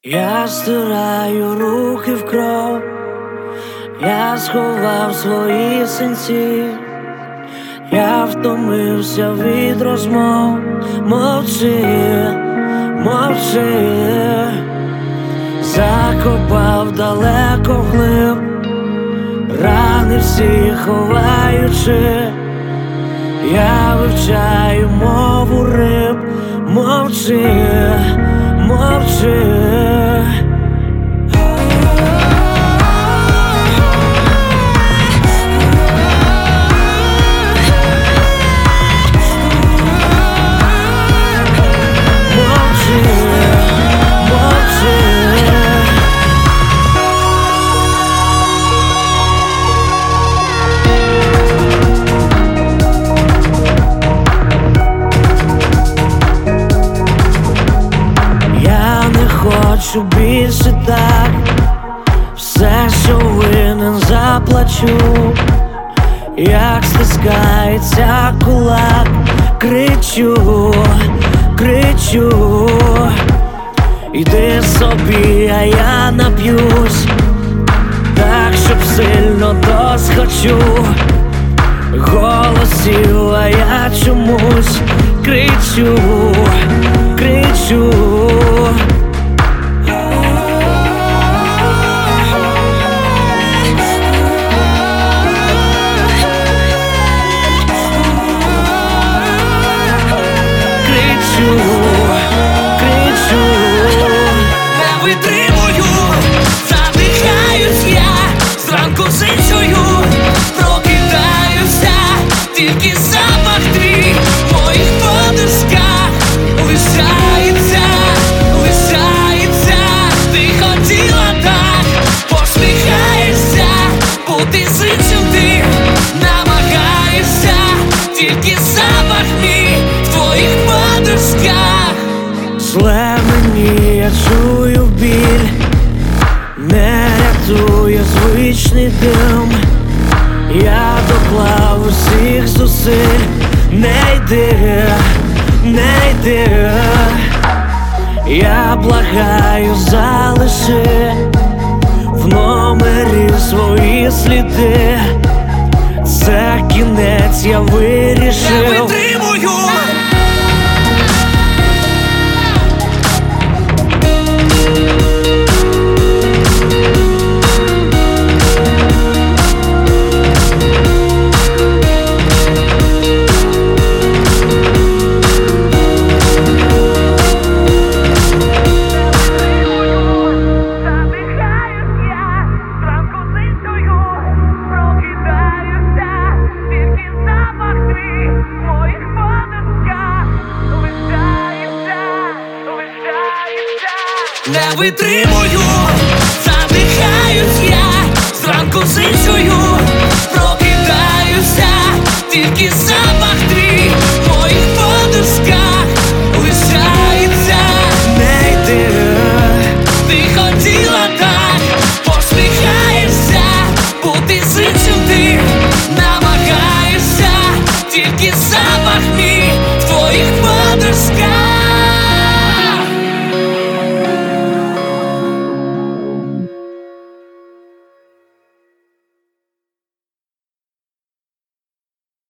Я стираю руки в кров, я сховав свої синці, я втомився від розмов. Мовчи, мовчи, закопав далеко вглиб, рани всі ховаючи, я вивчаю мову риб. Мовчи, мовчи. Хочу більше так, все, що винен, заплачу. Як стискається кулак, кричу, кричу. Іди собі, а я нап'юсь, так, щоб сильно досхочу. Голосів, а я чомусь кричу, кричу. Не витримую, задихаюсь я, зранку сичую, прокидаюся, тільки запах твій в моїх подушках лишається, лишається. Ти хотіла так, посміхаєшся, бути сичим ти намагаєшся, тільки запах мій в твоїх подушках. Зле мені, я чую біль, не рятує звичний дим. Я доклав усіх зусиль, не йди, не йди. Я благаю, залиши в номері свої сліди. Це кінець, я вирішив. Не витримую. Не витримую, задихаюсь я, зранку сичую, прокидаюся, тільки запах твій в моїх подушках лишається. Не йди. Ти хотіла так, посміхаєшся, бути сичим ти намагаєшся, тільки запах мій